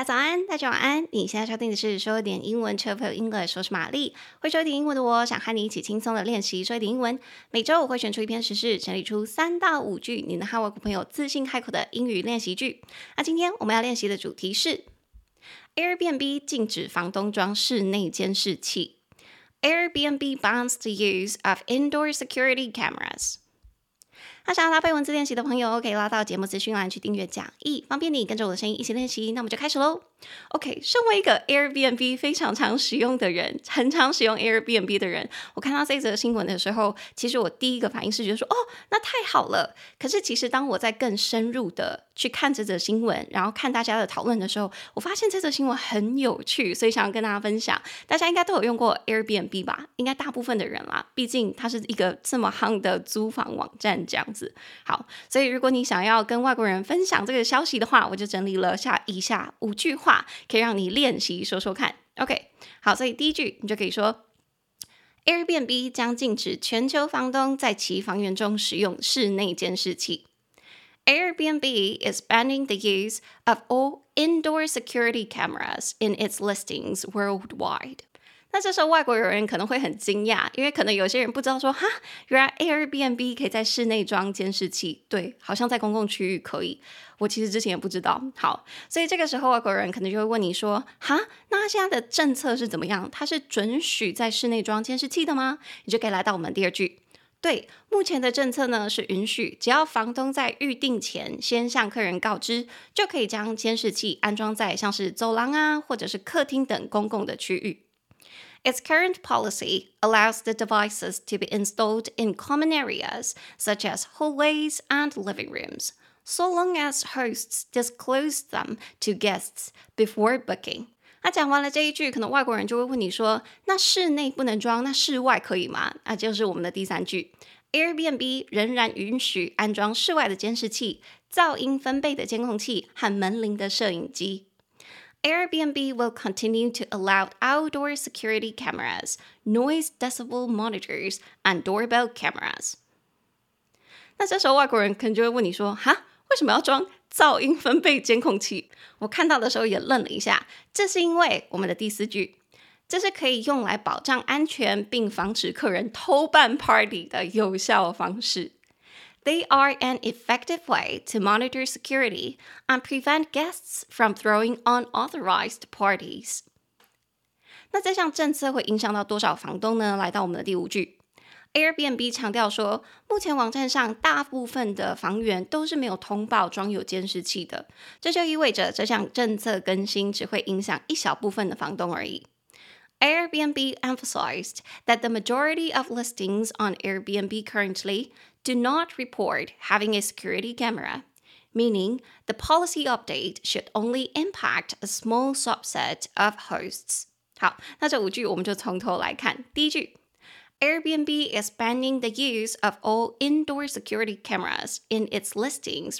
早安，大家晚安。你现在收听的是说点英文 Travel English， 我是玛丽。会说一点英文的我，想和你一起轻松的练习说一点英文。每周我会选出一篇时事，整理出3到5句你能和外国朋友自信开口的英语练习句。那今天我们要练习的主题是 Airbnb 禁止房东装室内监视器。Airbnb bans the use of indoor security cameras。想要搭配文字练习的朋友，可以拉到节目资讯栏去订阅讲义，方便你跟着我的声音一起练习。那我们就开始咯。OK， 身为一个 Airbnb 非常常使用的人，很常使用 Airbnb 的人，我看到这则新闻的时候，其实我第一个反应是觉得说，那太好了。可是其实当我在更深入的去看这则新闻，然后看大家的讨论的时候，我发现这则新闻很有趣，所以想要跟大家分享。大家应该都有用过 Airbnb 吧？应该大部分的人啦，毕竟它是一个这么夯的租房网站这样子。好，所以如果你想要跟外国人分享这个消息的话，我就整理了以下5句话，可以让你练习说说看。OK， 好，所以第一句你就可以说 Airbnb 将禁止全球房东在其房源中使用室内监视器。Airbnb is banning the use of all indoor security cameras in its listings worldwide.那这时候外国人可能会很惊讶，因为可能有些人不知道说，原来 Airbnb 可以在室内装监视器，对，好像在公共区域可以。我其实之前也不知道。好，所以这个时候外国人可能就会问你说，那他现在的政策是怎么样？他是准许在室内装监视器的吗？你就可以来到我们第二句。对，目前的政策呢是允许，只要房东在预订前先向客人告知，就可以将监视器安装在像是走廊啊，或者是客厅等公共的区域。Its current policy allows the devices to be installed in common areas, such as hallways and living rooms, so long as hosts disclose them to guests before booking. 那讲完了这一句，可能外国人就会问你说，那室内不能装，那室外可以吗？那就是我们的第3句。Airbnb 仍然允许安装室外的监视器、噪音分贝的监控器和门铃的摄影机。Airbnb will continue to allow outdoor security cameras, noise decibel monitors, and doorbell cameras. 那这时候外国人可能就会问你说，为什么要装噪音分贝监控器？我看到的时候也愣了一下，这是因为我们的第4句，这是可以用来保障安全并防止客人偷办 party 的有效方式。They are an effective way to monitor security and prevent guests from throwing unauthorized parties. 那这项政策会影响到多少房东呢？来到我们的第5句。Airbnb 强调说，目前网站上大部分的房源都是没有通报装有监视器的，这就意味着这项政策更新只会影响一小部分的房东而已。Airbnb emphasized that the majority of listings on Airbnb currently do not report having a security camera, meaning the policy update should only impact a small subset of hosts. 好，那这5句我们就从头来看。第一句 Airbnb is banning the use of all indoor security cameras in its listings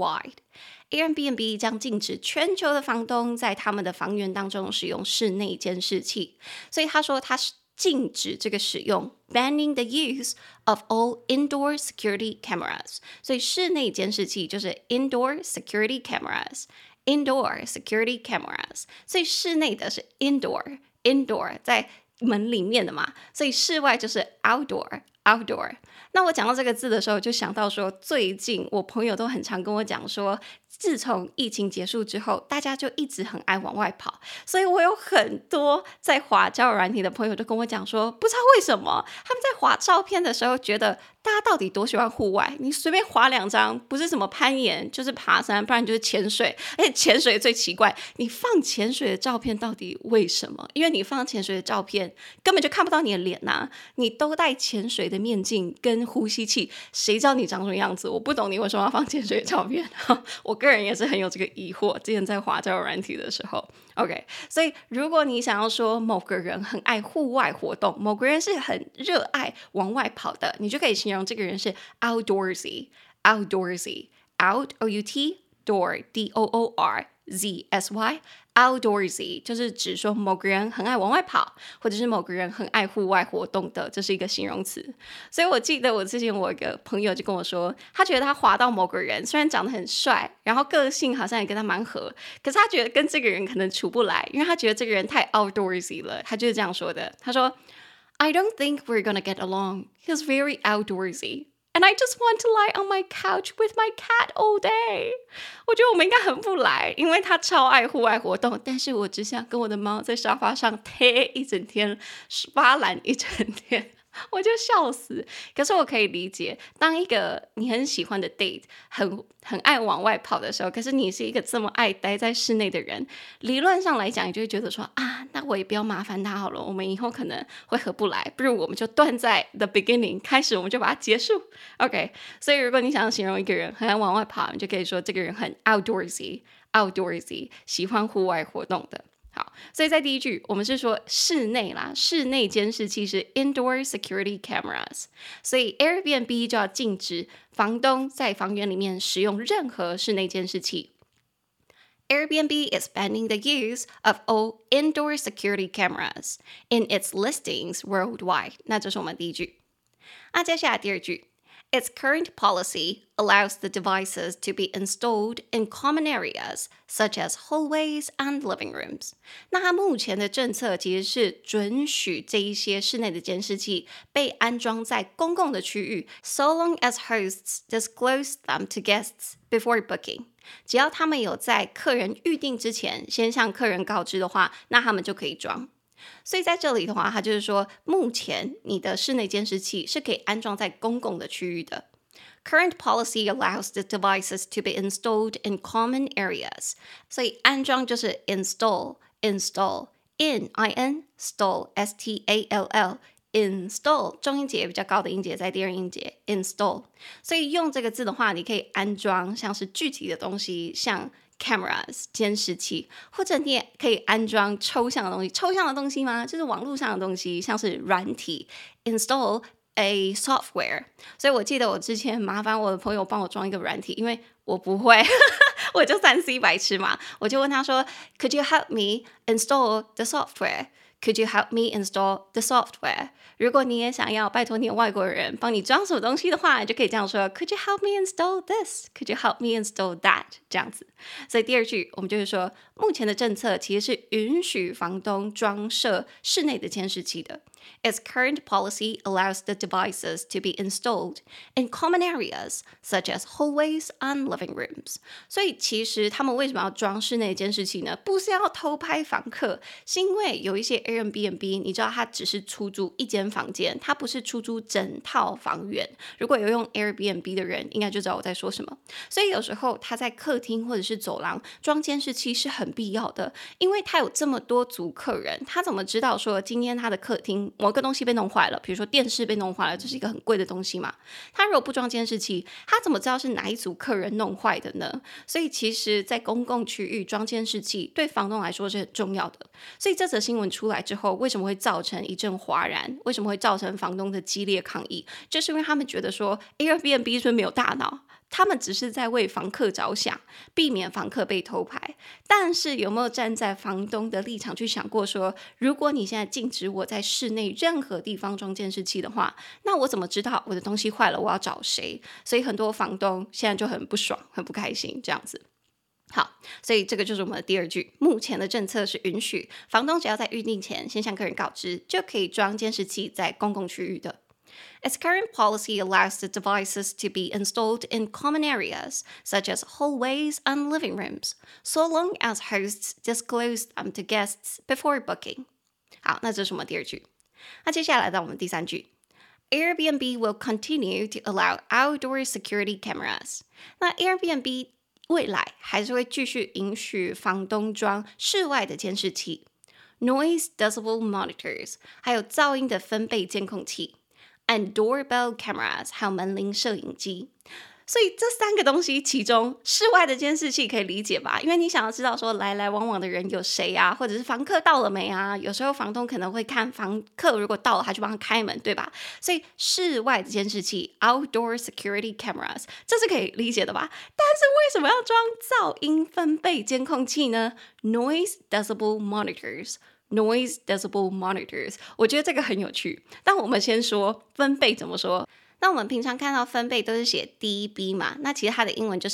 worldwide.Airbnb 将禁止全球的房东在他们的房源当中使用室内监视器，所以他说他是禁止这个使用 banning the use of all indoor security cameras， 所以室内监视器就是 indoor security cameras，indoor security cameras， 所以室内的是 indoor 在门里面的嘛，所以室外就是 outdoor。那我讲到这个字的时候，就想到说，最近我朋友都很常跟我讲说，自从疫情结束之后，大家就一直很爱往外跑，所以我有很多在滑交友软体的朋友都跟我讲说，不知道为什么他们在滑照片的时候觉得大家到底多喜欢户外，你随便滑2张，不是什么攀岩就是爬山，不然就是潜水，而且潜水最奇怪，你放潜水的照片到底为什么？因为你放潜水的照片根本就看不到你的脸啊，你都戴潜水的面镜跟呼吸器，谁知道你长什么样子？我不懂你为什么要放潜水的照片我个人也是很有这个疑惑，之前在滑交友软体的时候。 OK， 所以如果你想要说某个人很爱户外活动，某个人是很热爱往外跑的，你就可以形容这个人是 outdoorsy out O-U-T door D-O-O-R-Z-S-Y outdoorsy 就是指说某个人很爱往外跑，或者是某个人很爱户外活动的，这是一个形容词。所以我记得我之前我有一个朋友就跟我说，他觉得他滑到某个人虽然长得很帅，然后个性好像也跟他蛮合，可是他觉得跟这个人可能处不来，因为他觉得这个人太 outdoorsy 了，他就是这样说的。他说 I don't think we're gonna get along. He's very outdoorsy.And I just want to lie on my couch with my cat all day. 我觉得我们应该合不来，因为他超爱户外活动，但是我只想跟我的猫在沙发上贴一整天，发懒一整天。我就笑死。可是我可以理解，当一个你很喜欢的 date 很爱往外跑的时候，可是你是一个这么爱待在室内的人，理论上来讲，你就会觉得说啊，那我也不要麻烦他好了，我们以后可能会合不来，不如我们就断在 the beginning 开始，我们就把它结束。OK， 所以如果你想要形容一个人很爱往外跑，你就可以说这个人很 outdoorsy， 喜欢户外活动的。好，所以在第一句我们是说室内啦，室内监视器是 indoor security cameras， 所以 Airbnb 就要禁止房东在房源里面使用任何室内监视器。Airbnb is banning the use of all indoor security cameras in its listings worldwide。 那这是我们第一句。那接下来第二句，Its current policy allows the devices to be installed in common areas, such as hallways and living rooms. 那它目前的政策其实是准许这一些室内的监视器被安装在公共的区域 so long as hosts disclose them to guests before booking. 只要他们有在客人预订之前先向客人告知的话，那他们就可以装。所以在这里的话，它就是说，目前你的室内监视器是可以安装在公共的区域的。Current policy allows the devices to be installed in common areas. 所以安装就是 install, in, stall, S-T-A-L-L, install 重音节比较高的音节在第二音节 install。所以用这个字的话，你可以安装像是具体的东西，像cameras 监视器，或者你也可以安装抽象的东西。抽象的东西吗？就是网络上的东西，像是软体 install a software。 所以我记得我之前麻烦我的朋友帮我装一个软体，因为我不会我就3C 白痴嘛，我就问他说 Could you help me install the software? Could you help me install the software? 如果你也想要拜托你的外国人帮你装什么东西的话，你就可以这样说 Could you help me install this? Could you help me install that? 这样子。所以第二句我们就是说，目前的政策其实是允许房东装设室内的监视器的。Its current policy allows the devices to be installed in common areas such as hallways and living rooms. 所以其实他们为什么要装室内监视器呢？不是要偷拍房客，是因为有一些 Airbnb 你知道它只是出租一间房间，它不是出租整套房源。如果有用 Airbnb 的人应该就知道我在说什么。所以有时候他在客厅或者是走廊装监视器是很必要的，因为他有这么多组客人，他怎么知道说今天他的客厅某个东西被弄坏了，比如说电视被弄坏了，这是一个很贵的东西嘛，他如果不装监视器，他怎么知道是哪一组客人弄坏的呢？所以其实在公共区域装监视器对房东来说是很重要的。所以这则新闻出来之后，为什么会造成一阵哗然？为什么会造成房东的激烈抗议？就是因为他们觉得说 Airbnb 是不是没有大脑，他们只是在为房客着想，避免房客被偷拍。但是有没有站在房东的立场去想过说，如果你现在禁止我在室内任何地方装监视器的话，那我怎么知道我的东西坏了我要找谁？所以很多房东现在就很不爽，很不开心这样子。好，所以这个就是我们的第二句，目前的政策是允许房东只要在预订前先向客人告知，就可以装监视器在公共区域的。Its current policy allows the devices to be installed in common areas, such as hallways and living rooms, so long as hosts disclose them to guests before booking. 好，那这是我们第二句。那接下来到我们第三句。Airbnb will continue to allow outdoor security cameras. 那 Airbnb 未来还是会继续允许房东装室外的监视器 noise decibel monitors 还有噪音的分贝监控器 and doorbell cameras 还有门铃摄影机。 所以这三个东西其中，室外的监视器可以理解吧？因为你想要知道说来来往往的人有谁啊，或者是房客到了没啊？有时候房东可能会看房客如果到了，他就帮他开门，对吧？所以室外的监视器 （outdoor security cameras） 这是可以理解的吧？但是为什么要装噪音分贝监控器呢？ Noise decibel monitors。Noise decibel monitors， 我觉得这个很有趣。但我们先说分贝怎么说。那我们平常看到分贝都是写 dB 嘛，那其实它的英文就是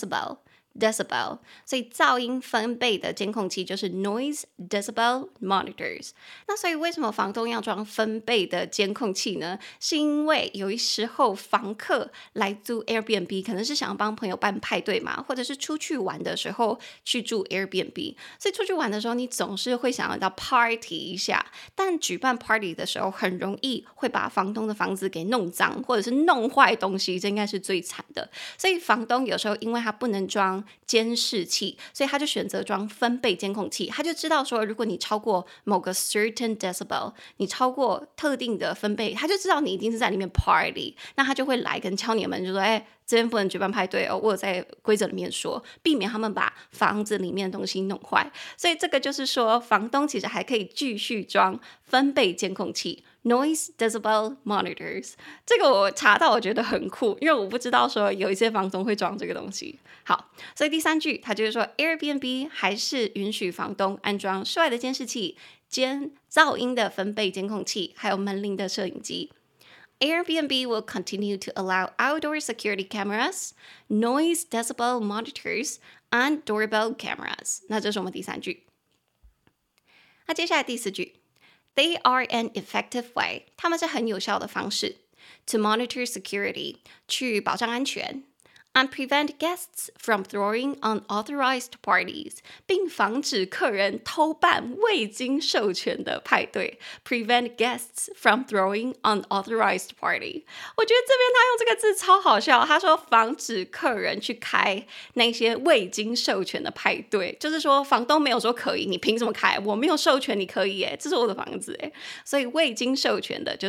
decibel，所以噪音分贝的监控器就是 noise decibel monitors。那所以为什么房东要装分贝的监控器呢？是因为有时候房客来租 Airbnb 可能是想要帮朋友办派对嘛，或者是出去玩的时候去住 Airbnb， 所以出去玩的时候你总是会想要到 party 一下，但举办 party 的时候很容易会把房东的房子给弄脏，或者是弄坏东西，这应该是最惨的。所以房东有时候因为他不能装监视器，所以他就选择装分贝监控器。他就知道说，如果你超过某个 certain decibel， 你超过特定的分贝，他就知道你一定是在里面 party， 那他就会来跟敲你们，就说这边不能举办派对哦，我有在规则里面说，避免他们把房子里面的东西弄坏。所以这个就是说，房东其实还可以继续装分贝监控器 （noise decibel monitors）。这个我查到，我觉得很酷，因为我不知道说有一些房东会装这个东西。好，所以第三句，他就是说 Airbnb 还是允许房东安装室外的监视器、噪音的分贝监控器，还有门铃的摄影机。Airbnb will continue to allow outdoor security cameras, noise decibel monitors, and doorbell cameras. 那这是我们第三句。那接下来第四句 ，They are an effective way. 他们是很有效的方式 to monitor security 去保障安全。And prevent guests from throwing unauthorized parties， 并防止客人偷办未经授权的派对。Prevent guests from throwing unauthorized party。我觉得这边他用这个字超好笑，他说防止客人去开那些未经授权的派对，就是说房东没有说可以，你凭什么开？我没有授权，你可以耶，这是我的房子耶。所以未经授权的就是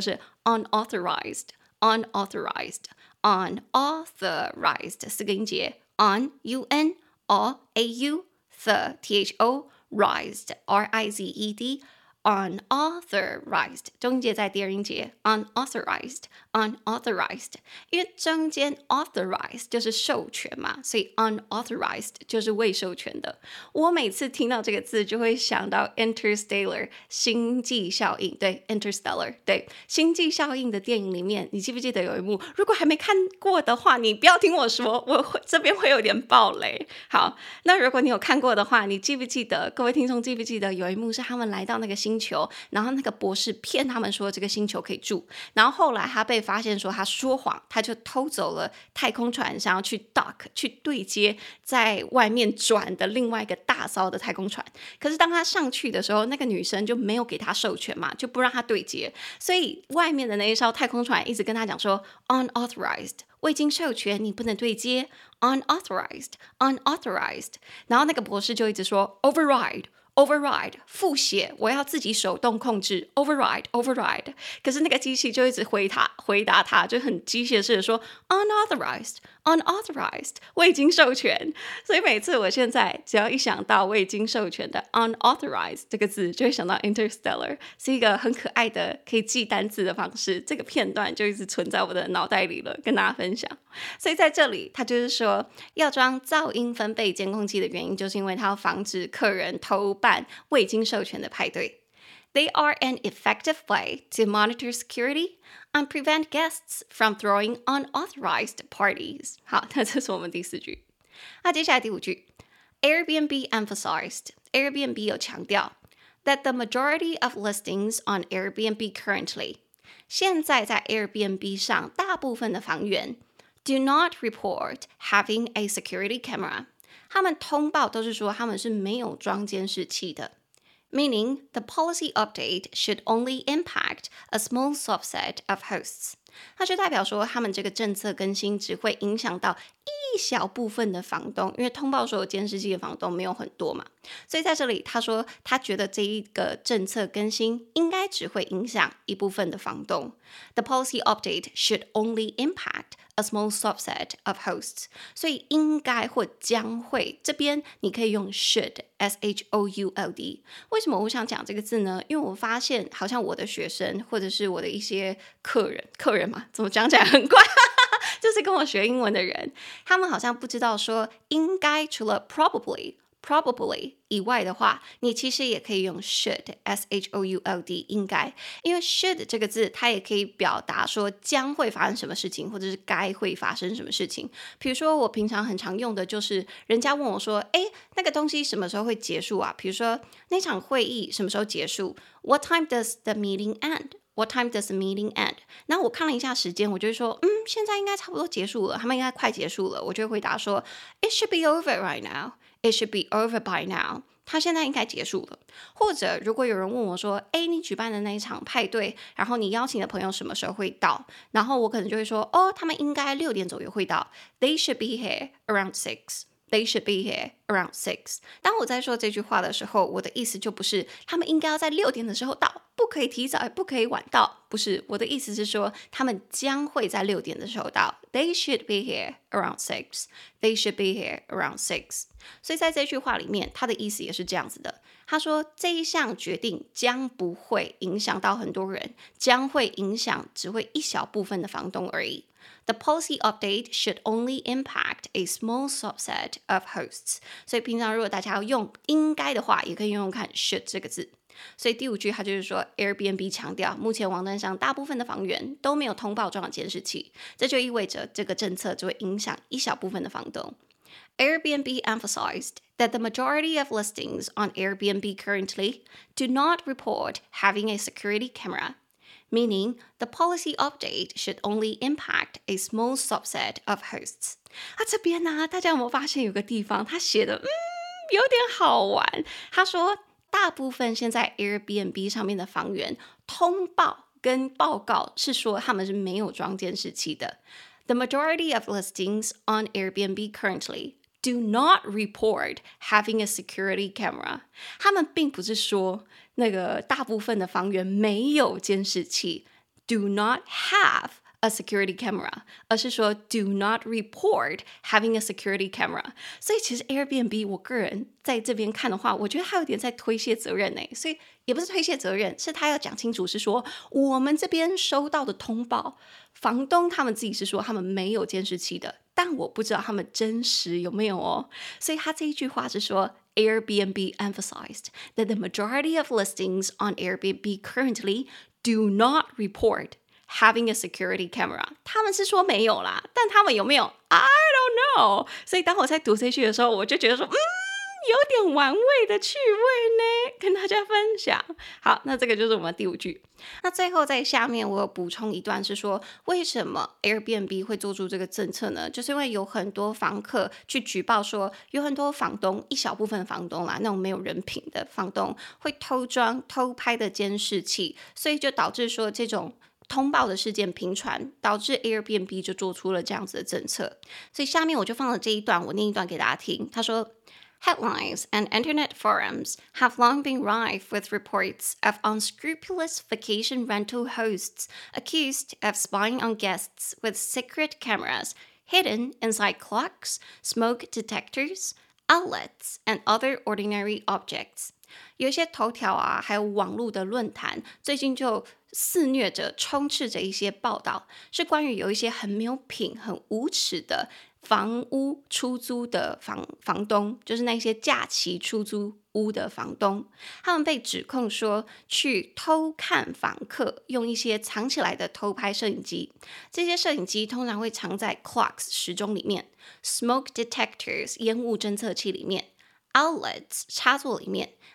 unauthorized。unauthorized 四个音节 on un o a u the t h o rised r i z e d unauthorized 中音节在第二音节 unauthorized， 因为中间 authorized 就是授权嘛，所以 unauthorized 就是未授权的。我每次听到这个字就会想到 Interstellar 星际效应，对 Interstellar 对星际效应的电影里面，你记不记得有一幕，如果还没看过的话，你不要听我说，这边会有点爆雷。好，那如果你有看过的话，你记不记得，各位听众记不记得有一幕是他们来到那个星球，然后那个博士骗他们说这个星球可以住，然后后来他被发现说他说谎，他就偷走了太空船，想要去 dock 去对接在外面转的另外一个大艘的太空船。可是当他上去的时候，那个女生就没有给他授权嘛，就不让他对接，所以外面的那一艘太空船一直跟他讲说 unauthorized， 未经授权你不能对接 unauthorized， 然后那个博士就一直说 override 复写，我要自己手动控制 override， 可是那个机器就一直回答他，就很机械式的说 unauthorized， 未经授权。所以每次我现在只要一想到未经授权的 unauthorized 这个字，就会想到 Interstellar， 是一个很可爱的可以记单字的方式。这个片段就一直存在我的脑袋里了，跟大家分享。所以在这里他就是说要装噪音分贝监控器的原因，就是因为他要防止客人偷办未经授权的派对。They are an effective way to monitor security and prevent guests from throwing unauthorized parties. 好，那这是我们第四句。那接下来第五句 Airbnb Airbnb 有强调 that the majority of listings on Airbnb currently 现在在 Airbnb 上大部分的房源 do not report having a security camera。他们通报都是说他们是没有装监视器的。Meaning, the policy update should only impact a small subset of hosts. 它就代表说他们这个政策更新只会影响到一小部分的房东，因为通报所有监视器的房东没有很多嘛，所以在这里他说他觉得这一个政策更新应该只会影响一部分的房东。The policy update should only impact a small subset of hosts. 所以应该或将会，这边你可以用 should, S-H-O-U-L-D。为什么我想讲这个字呢？因为我发现好像我的学生或者是我的一些客人嘛，怎么讲起来很怪就是跟我学英文的人，他们好像不知道说应该除了 probably 以外的话，你其实也可以用 should, S-H-O-U-L-D 应该，因为 should 这个字它也可以表达说将会发生什么事情，或者是该会发生什么事情。比如说我平常很常用的就是人家问我说那个东西什么时候会结束啊？比如说那场会议什么时候结束？ What time does the meeting end?What time does the meeting end? 然后我看了一下时间，我就会说现在应该差不多结束了，他们应该快结束了。我就会回答说 It should be over right now. It should be over by now. 它现在应该结束了。或者如果有人问我说你举办的那一场派对，然后你邀请的朋友什么时候会到？然后我可能就会说他们应该6点左右会到。They should be here around 6.They should be here around 6. 当我在说这句话的时候，我的意思就不是他们应该要在6点的时候到，不可以提早，也不可以晚到，不是，我的意思是说他们将会在6点的时候到。They should be here around 6. They should be here around 6. 所以在这句话里面，他的意思也是这样子的。他说这一项决定将不会影响到很多人，将会影响只会一小部分的房东而已。The policy update should only impact a small subset of hosts. 所以平常如果大家要用应该的话，也可以用用看 should 这个字。所以第5句它就是说 Airbnb 强调目前网站上大部分的房源都没有通报装监视器，这就意味着这个政策只会影响一小部分的房东。Airbnb emphasized that the majority of listings on Airbnb currently do not report having a security camera.Meaning, the policy update should only impact a small subset of hosts. 这边呢，大家有没有发现有个地方他写的有点好玩？他说大部分现在 Airbnb 上面的房源通报跟报告是说他们是没有装监视器的。The majority of listings on Airbnb currently do not report having a security camera. 他们并不是说那个大部分的房源没有监视器 do not have a security camera, 而是说 do not report having a security camera. 所以其实 Airbnb 我个人在这边看的话，我觉得他有点在推卸责任耶，所以也不是推卸责任，是他要讲清楚是说我们这边收到的通报，房东他们自己是说他们没有监视器的，但我不知道他们真实有没有哦。所以他这一句话是说Airbnb emphasized that the majority of listings on Airbnb currently do not report having a security camera. 他们是说没有啦，但他们有没有 I don't know. 所以当我在读这句的时候，我就觉得说有点玩味的趣味呢，跟大家分享。好，那这个就是我们第5句。那最后在下面我有补充一段是说，为什么 Airbnb 会做出这个政策呢？就是因为有很多房客去举报说，有很多房东，一小部分房东啦，那种没有人品的房东会偷装偷拍的监视器，所以就导致说这种通报的事件频传，导致 Airbnb 就做出了这样子的政策。所以下面我就放了这一段，我念一段给大家听。他说Headlines and internet forums have long been rife with reports of unscrupulous vacation rental hosts accused of spying on guests with secret cameras hidden inside clocks, smoke detectors, outlets, and other ordinary objects. 有一些头条啊，还有网络的论坛，最近就肆虐着、充斥着一些报道，是关于有一些很没有品、很无耻的房屋出租的房东，就是那些假期出租屋的房东，他们被指控说去偷看访客，用一些藏起来的偷拍摄影机。这些摄影机通常会藏在 clocks 时钟里面， smoke detectors 烟雾侦测器里面， outlets 插座里面，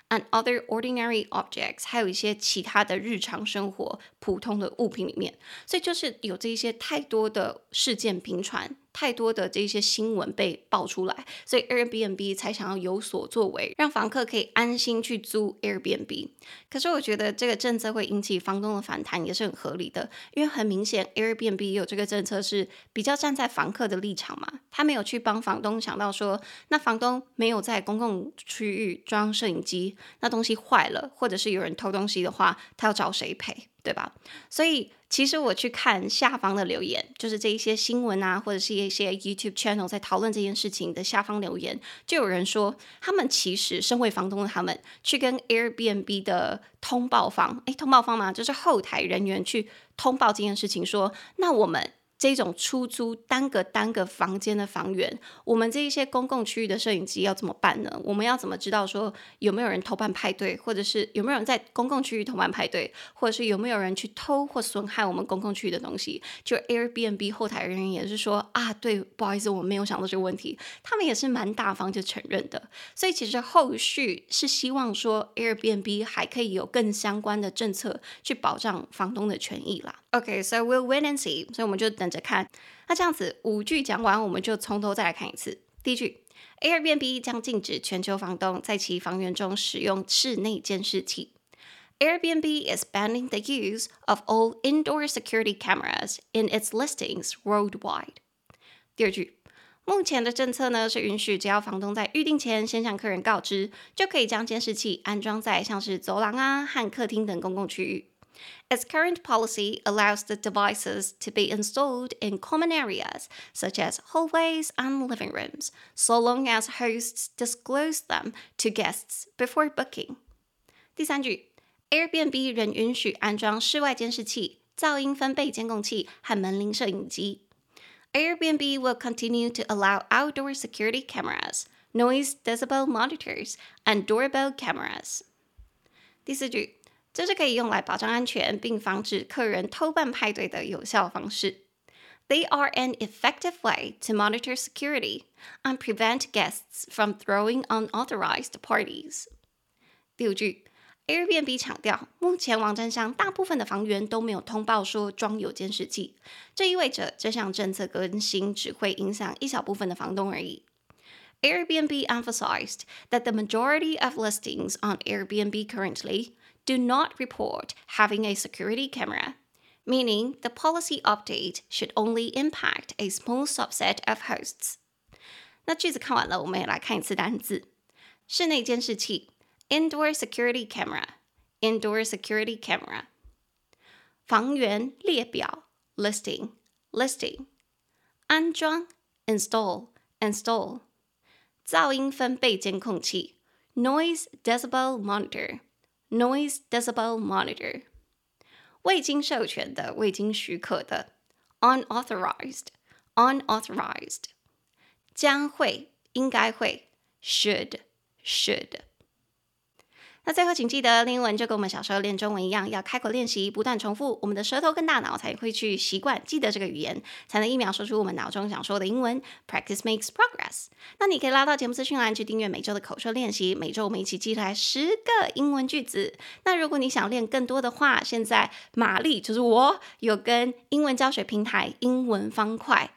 and other ordinary objects， 还有一些其他的日常生活普通的物品里面。所以就是有这些太多的事件频传，太多的这些新闻被爆出来，所以 Airbnb 才想要有所作为，让房客可以安心去租 Airbnb。可是我觉得这个政策会引起房东的反弹也是很合理的，因为很明显 Airbnb 也有这个政策是比较站在房客的立场嘛，他没有去帮房东想到说，那房东没有在公共区域装摄影机，那东西坏了或者是有人偷东西的话，他要找谁赔，对吧？所以其实我去看下方的留言，就是这一些新闻啊，或者是一些 YouTube channel 在讨论这件事情的下方留言，就有人说他们其实身为房东的他们去跟 Airbnb 的通报方嘛，就是后台人员去通报这件事情说，那我们这种出租单个房间的房源，我们这一些公共区域的摄影机要怎么办呢？我们要怎么知道说有没有人偷办派对，或者是有没有人在公共区域偷办派对，或者是有没有人去偷或损害我们公共区域的东西？就 Airbnb 后台人员也是说啊，对，不好意思，我没有想到这个问题，他们也是蛮大方就承认的。所以其实后续是希望说 Airbnb 还可以有更相关的政策去保障房东的权益啦。Okay, so we'll wait and see. 所以我们就等着看。那这样子5句讲完，我们就从头再来看一次。第一句 ，Airbnb 将禁止全球房东在其房源中使用室内监视器。Airbnb is banning the use of all indoor security cameras in its listings worldwide. 第二句，目前的政策呢是允许只要房东在预定前先向客人告知，就可以将监视器安装在像是走廊啊和客厅等公共区域。Its current policy allows the devices to be installed in common areas, such as hallways and living rooms, so long as hosts disclose them to guests before booking. 第三句 ，Airbnb 仍允许安装室外监视器、噪音分贝监控器和门铃摄影机。Airbnb will continue to allow outdoor security cameras, noise decibel monitors, and doorbell cameras. 第四句。这是可以用来保障安全并防止客人偷办派对的有效方式。They are an effective way to monitor security and prevent guests from throwing unauthorized parties. 第五句 ，Airbnb 强调，目前网站上大部分的房源都没有通报说装有监视器，这意味着这项政策更新只会影响一小部分的房东而已。Airbnb emphasized that the majority of listings on Airbnb currently do not report having a security camera, meaning the policy update should only impact a small subset of hosts. 那句子看完了，我们也来看一次单字。室内监视器 indoor security camera, indoor security camera. 房源列表 listing, listing. 安装 install, install. 噪音分贝监控器 noise decibel monitor, noise decibel monitor. 未经授权的，未经许可的 unauthorized, unauthorized. 将会，应该会 should, should. 那最后请记得，练英文就跟我们小时候练中文一样，要开口练习，不断重复，我们的舌头跟大脑才会去习惯记得这个语言，才能一秒说出我们脑中想说的英文。Practice makes progress. 那你可以拉到节目资讯栏去订阅每周的口说练习，每周我们一起记来10个英文句子。那如果你想练更多的话，现在玛丽就是我有跟英文教学平台英文方块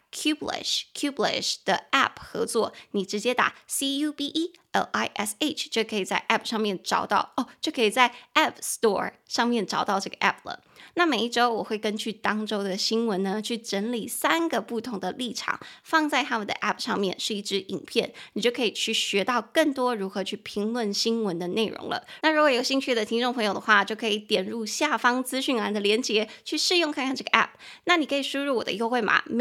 Cubelish 的 App 合作，你直接打 CUBELISH 就可以在 App 上面找到就可以在 App Store 上面找到这个 App 了。那每一周我会根据当周的新闻呢，去整理3个不同的立场，放在他们的 App 上面，是一支影片，你就可以去学到更多如何去评论新闻的内容了。那如果有兴趣的听众朋友的话，就可以点入下方资讯栏的连结，去试用看看这个 App。那你可以输入我的优惠码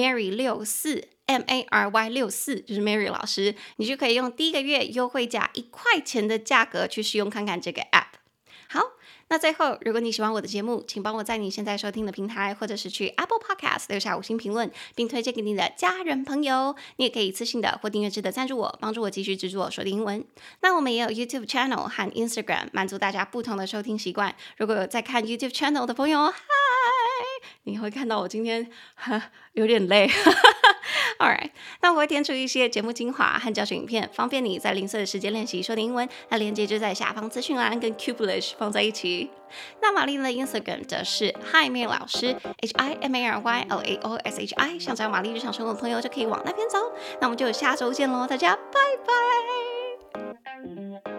Mary64。Mary64 就是 Mary 老师，你就可以用第一个月优惠价1块钱的价格去试用看看这个 App。好，那最后，如果你喜欢我的节目，请帮我在你现在收听的平台，或者是去 Apple Podcast 留下5星评论，并推荐给你的家人朋友。你也可以一次性的或订阅制的赞助我，帮助我继续制作说的英文。那我们也有 YouTube Channel 和 Instagram， 满足大家不同的收听习惯。如果有在看 YouTube Channel 的朋友，嗨，你会看到我今天有点累。 Alright， 那我会填出一些节目精华和教学影片，方便你在零碎的时间练习说点英文。那链接就在下方资讯栏，跟 Cublish 放在一起。那玛丽的 Instagram 则是 Hi 老师 HIMARYLAOSHI， 想找玛丽日常生活的朋友就可以往那边走。那我们就下周见喽，大家拜拜。